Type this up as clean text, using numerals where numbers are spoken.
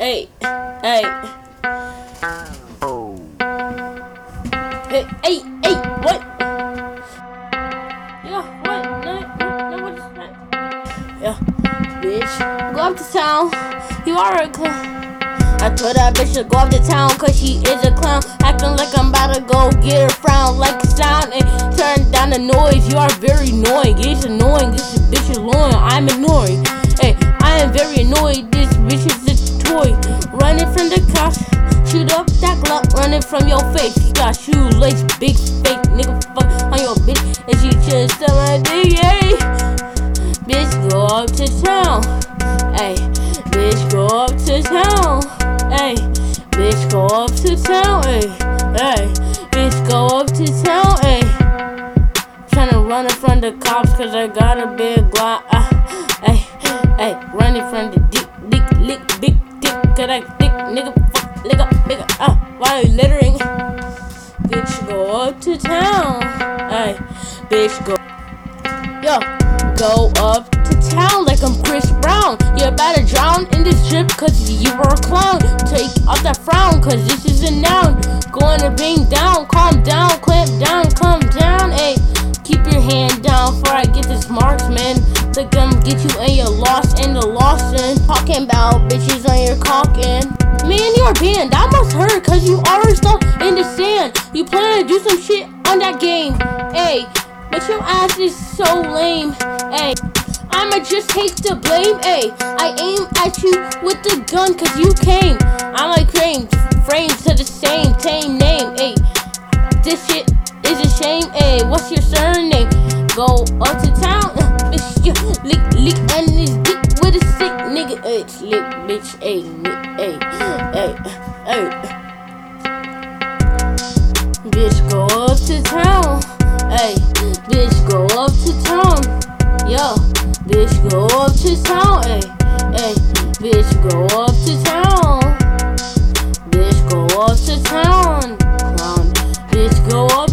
Hey, hey. Hey, what? Yeah, what? No, what is that? Yeah, bitch. Go up to town. You are a clown. I told that bitch to go up to town cause she is a clown. Acting like I'm about to go get her frown like a sound. And turn down the noise, you are very annoying. It's annoying, this bitch is annoying. I'm annoying. Hey, I am very annoyed. This bitch is a toy. Running from the cops, shoot up that Glock, running from your face. You got shoelace, big fake nigga fuck on your bitch. And she just tell my dick, hey. Bitch, go up to town. Hey, bitch, go up to town. Hey, bitch, go up to town. Hey, bitch, go up to town. Hey, tryna run from the cops cause I got a big Glock. Hey, running from the dick, lick, big dick, cause I dick, nigga, fuck, nigga, why you littering? Bitch, go up to town. Hey, bitch, go up to town like I'm Chris Brown. You better drown in this drip cause you were a clown. Take off that frown cause this is a noun. Going to bring down, calm down, clamp down, calm down. Hey, keep your hand down before I get this marksman. Look, I'm get you and your loss and the Lawson. Talking about bitches on your cockin'. Man, you're banned. That must hurt cause you are stuck in the sand. You plan to do some shit on that game. Hey, but your ass is so lame. Hey, I'ma just take the blame. Ay, I aim at you with the gun cause you came. I'm like frames to the same name. Ay, this shit is a shame. Ay, what's your surname? Go up to town, bitch, you lick and this dick with a sick nigga. Ay, slick bitch, ay, bitch, go up to town. Ay, bitch, go up to town. Yo, bitch, go up to town. Ay, bitch, go up to town. Bitch, go up to town. Clown, bitch, go up